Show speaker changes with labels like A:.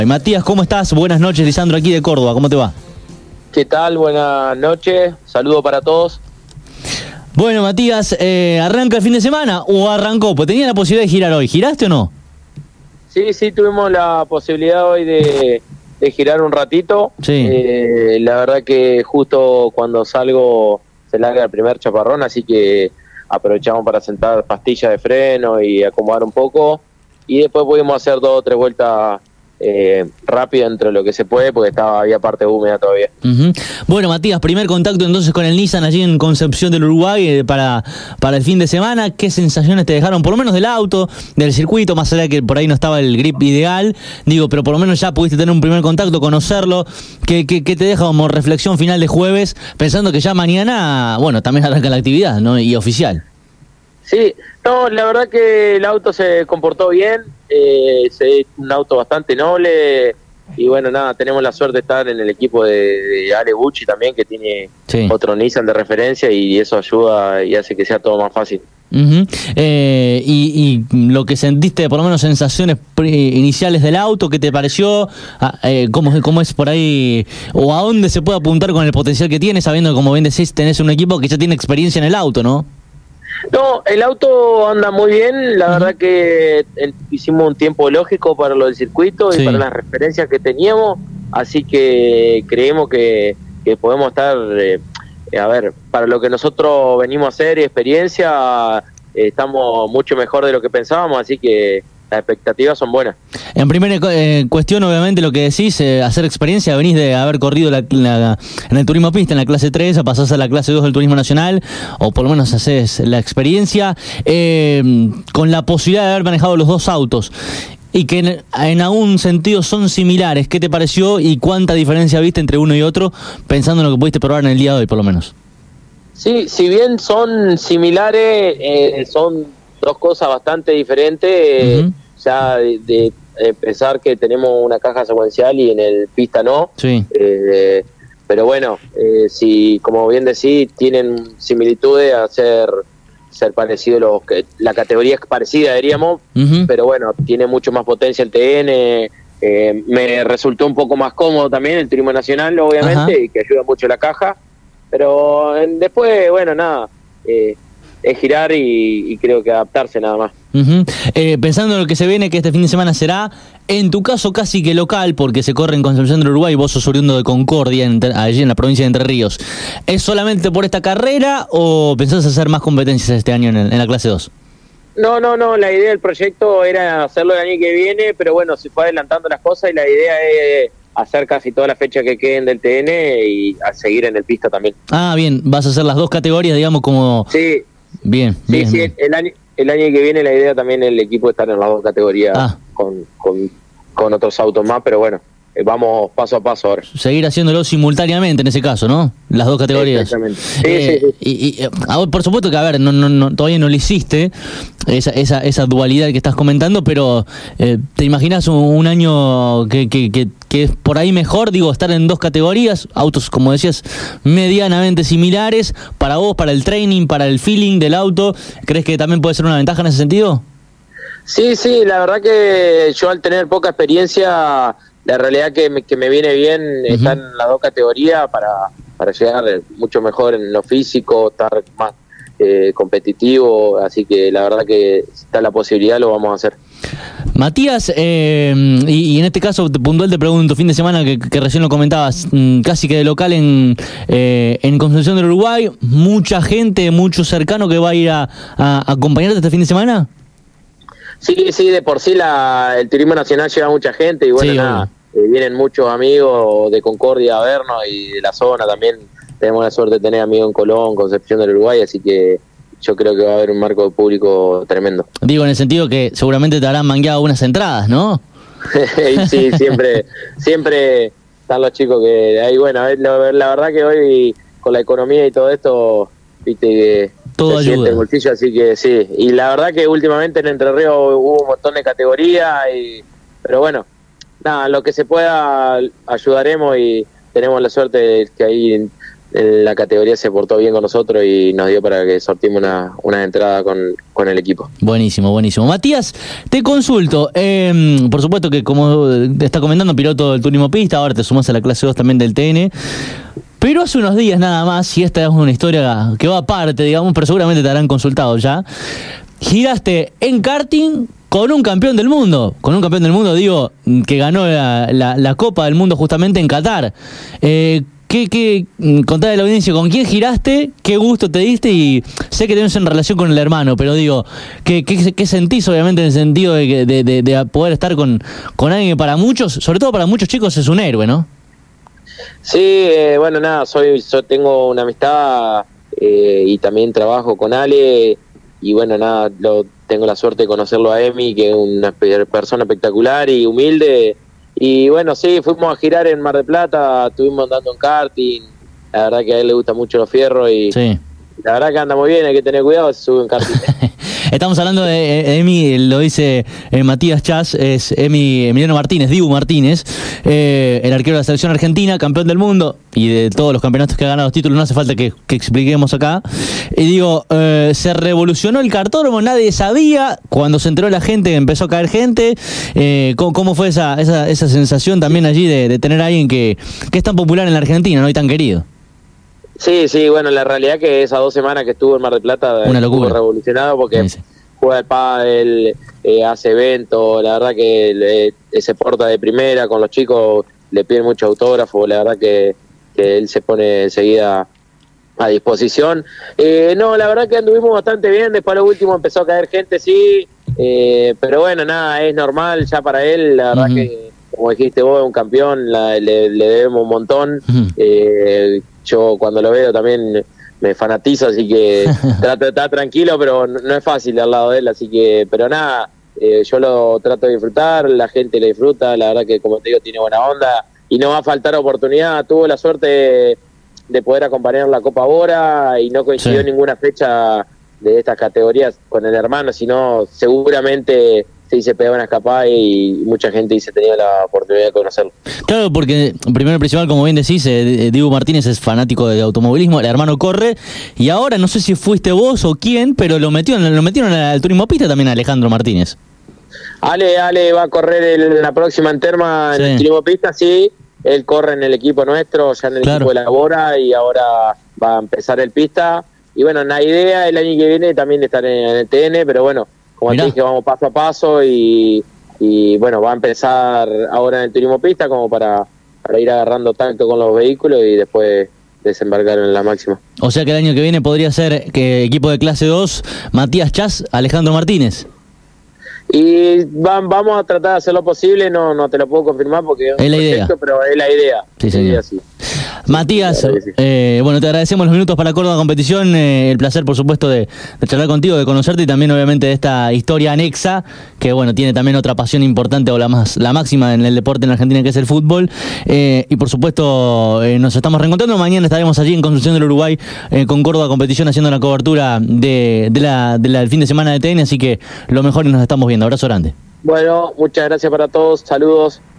A: Matías, ¿cómo estás? Buenas noches, Lisandro, aquí de Córdoba, ¿cómo te va?
B: ¿Qué tal? Buenas noches, saludo para todos.
A: Bueno, Matías, ¿arranca el fin de semana o arrancó? Pues tenía la posibilidad de girar hoy, ¿giraste o no?
B: Sí, tuvimos la posibilidad hoy de girar un ratito.
A: Sí.
B: La verdad que justo cuando salgo se larga el primer chaparrón, así que aprovechamos para sentar pastillas de freno y acomodar un poco. Y después pudimos hacer 2 o 3 vueltas rápido entre lo que se puede, porque había parte húmeda todavía.
A: Bueno, Matías, primer contacto entonces con el Nissan allí en Concepción del Uruguay para el fin de semana. ¿Qué sensaciones te dejaron, por lo menos del auto, del circuito, más allá de que por ahí no estaba el grip ideal? Digo, pero por lo menos ya pudiste tener un primer contacto, conocerlo. ¿Qué te deja como reflexión final de jueves, pensando que ya mañana, bueno, también arranca la actividad, ¿no? Y oficial.
B: Sí, no, la verdad que el auto se comportó bien, es un auto bastante noble y bueno, nada, tenemos la suerte de estar en el equipo de Ale Gucci también, que tiene otro Nissan de referencia y eso ayuda y hace que sea todo más fácil.
A: Y lo que sentiste, por lo menos sensaciones iniciales del auto, ¿qué te pareció? ¿Cómo es por ahí? ¿O a dónde se puede apuntar con el potencial que tiene, sabiendo que, como bien decís, tenés un equipo que ya tiene experiencia en el auto, ¿no?
B: No, el auto anda muy bien, la verdad que hicimos un tiempo lógico para lo del circuito y para las referencias que teníamos, así que creemos que podemos estar, a ver, para lo que nosotros venimos a hacer y experiencia, estamos mucho mejor de lo que pensábamos, así que las expectativas son buenas.
A: En primera cuestión, obviamente, lo que decís, hacer experiencia, venís de haber corrido en el turismo pista, en la clase 3, a pasar a la clase 2 del turismo nacional, o por lo menos haces la experiencia, con la posibilidad de haber manejado los dos autos, y que en algún sentido son similares. ¿Qué te pareció y cuánta diferencia viste entre uno y otro, pensando en lo que pudiste probar en el día de hoy, por lo menos?
B: Sí, si bien son similares, son dos cosas bastante diferentes. Ya de pensar que tenemos una caja secuencial y en el pista no. Sí. Pero bueno, si, como bien decís, tienen similitudes a ser parecidos, la categoría es parecida, diríamos, pero bueno, tiene mucho más potencia el TN. Me resultó un poco más cómodo también el turismo nacional, obviamente, y que ayuda mucho la caja. Pero después, bueno, nada, es girar y creo que adaptarse nada más.
A: Pensando en lo que se viene, que este fin de semana será, en tu caso casi que local, porque se corre en Concepción del Uruguay, vos sos oriundo de Concordia, allí en la provincia de Entre Ríos. ¿Es solamente por esta carrera o pensás hacer más competencias este año en la clase 2?
B: No, la idea del proyecto era hacerlo el año que viene, pero bueno, se fue adelantando las cosas y la idea es hacer casi todas las fechas que queden del TN y a seguir en el pista también. Ah, bien, vas a hacer las dos categorías, digamos, como... Sí. Bien. El año que viene la idea también es el equipo estar en las dos categorías con otros autos más, pero bueno, vamos paso a paso ahora. Seguir haciéndolo simultáneamente en ese caso, ¿no? Las dos categorías. Exactamente. Sí.
A: Y por supuesto que, a ver, todavía no lo hiciste, esa dualidad que estás comentando, pero ¿te imaginas un año que es por ahí mejor, digo, estar en dos categorías, autos, como decías, medianamente similares, para vos, para el training, para el feeling del auto? ¿Crees que también puede ser una ventaja en ese sentido? Sí, la verdad que yo al tener poca experiencia, la realidad que me viene bien estar en las dos categorías para llegar mucho mejor en lo físico, estar más competitivo, así que la verdad que si está la posibilidad lo vamos a hacer. Matías, y en este caso puntual te pregunto, fin de semana que recién lo comentabas, casi que de local en Concepción del Uruguay, mucha gente, mucho cercano que va a ir a acompañarte este fin de semana. Sí, de por sí el turismo nacional lleva mucha gente y bueno, vienen muchos amigos de Concordia a vernos y de la zona también. Tenemos la suerte de tener amigos en Colón, Concepción del Uruguay, así que yo creo que va a haber un marco de público tremendo. Digo, en el sentido que seguramente te habrán mangueado unas entradas, ¿no? Sí, siempre están los chicos que ahí, bueno, la verdad que hoy con la economía y todo esto, viste que todo se siente el bolsillo, así que sí. Y la verdad que últimamente en Entre Ríos hubo un montón de categorías, pero bueno, nada, lo que se pueda ayudaremos y tenemos la suerte de que ahí
B: la categoría se portó bien con nosotros y nos dio para que sortimos una entrada con el equipo.
A: Buenísimo, buenísimo. Matías, te consulto, por supuesto que como te está comentando, piloto del turismo pista, ahora te sumás a la clase 2 también del TN, pero hace unos días nada más, y esta es una historia que va aparte, digamos, pero seguramente te habrán consultado ya, giraste en karting con un campeón del mundo, digo, que ganó la Copa del Mundo justamente en Qatar. Contale a la audiencia con quién giraste, qué gusto te diste, y sé que tenés en relación con el hermano, pero digo, ¿qué sentís obviamente en el sentido de poder estar con alguien que para muchos, sobre todo para muchos chicos, es un héroe, ¿no?
B: Sí, bueno, nada, yo tengo una amistad y también trabajo con Ale, y bueno, nada, tengo la suerte de conocerlo a Emi, que es una persona espectacular y humilde. Y bueno, sí, fuimos a girar en Mar del Plata, estuvimos andando en karting, la verdad que a él le gusta mucho los fierros y sí, la verdad que anda muy bien, hay que tener cuidado, se sube en karting.
A: Estamos hablando de Emi, lo dice Matías Chas, es Emiliano Martínez, Dibu Martínez, el arquero de la selección argentina, campeón del mundo y de todos los campeonatos que ha ganado los títulos, no hace falta que expliquemos acá. Y digo, se revolucionó el kartódromo, nadie sabía, cuando se enteró la gente, empezó a caer gente. ¿Cómo fue esa sensación también allí de tener a alguien que es tan popular en la Argentina, ¿no? Y tan querido?
B: Sí, bueno, la realidad que esas 2 semanas que estuvo en Mar del Plata
A: una locura,
B: estuvo revolucionado porque
A: sí.
B: Juega el pádel, hace eventos, la verdad que se porta de primera con los chicos, le piden mucho autógrafo, la verdad que él se pone enseguida a disposición. No, la verdad que anduvimos bastante bien, después lo último empezó a caer gente, sí, pero bueno, nada, es normal ya para él, la verdad que, como dijiste vos, es un campeón, le debemos un montón. Yo cuando lo veo también me fanatizo, así que trato de estar tranquilo, pero no es fácil al lado de él, así que, pero nada, yo lo trato de disfrutar, la gente lo disfruta, la verdad que, como te digo, tiene buena onda y no va a faltar oportunidad. Tuvo la suerte de poder acompañar la Copa Bora y no coincidió ninguna fecha de estas categorías con el hermano, sino seguramente sí se pegó una escapada y mucha gente dice tenía la oportunidad de conocerlo.
A: Porque primero y principal, como bien decís, Dibu Martínez es fanático de automovilismo, el hermano corre, y ahora no sé si fuiste vos o quién, pero lo metieron al turismo pista también a Alejandro Martínez.
B: Ale va a correr la próxima en Terma en el turismo pista, sí, él corre en el equipo nuestro, ya en el equipo de la Bora, y ahora va a empezar el pista, y bueno, la idea el año que viene también de estar en el TN, pero bueno, como te dije, vamos paso a paso y bueno, va a empezar ahora en el turismo pista como para ir agarrando tacto con los vehículos y después desembarcar en la máxima. O
A: sea que el año que viene podría ser que equipo de clase 2, Matías Chas, Alejandro Martínez.
B: Y vamos a tratar de hacer lo posible, no te lo puedo confirmar porque
A: es la idea,
B: pero es la idea.
A: Sí, señor. Sí. Matías, bueno, te agradecemos los minutos para Córdoba Competición, el placer por supuesto de charlar contigo, de conocerte y también obviamente de esta historia anexa, que bueno, tiene también otra pasión importante o la máxima en el deporte en la Argentina, que es el fútbol, y por supuesto nos estamos reencontrando, mañana estaremos allí en Concepción del Uruguay con Córdoba Competición haciendo la cobertura del fin de semana de TN, así que lo mejor y nos estamos viendo. Abrazo grande.
B: Bueno, muchas gracias para todos, saludos.